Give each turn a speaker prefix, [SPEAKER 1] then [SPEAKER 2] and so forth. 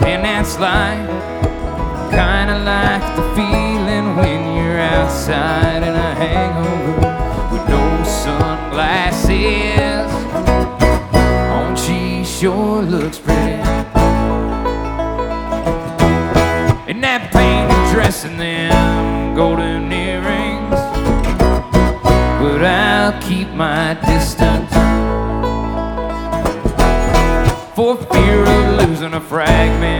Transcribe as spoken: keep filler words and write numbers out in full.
[SPEAKER 1] And that's like, kinda like the feeling when you're outside in a hangover with no sunglasses on. She sure looks pretty in that painted dress and them golden earrings, but I'll keep my distance for fear of losing a fragment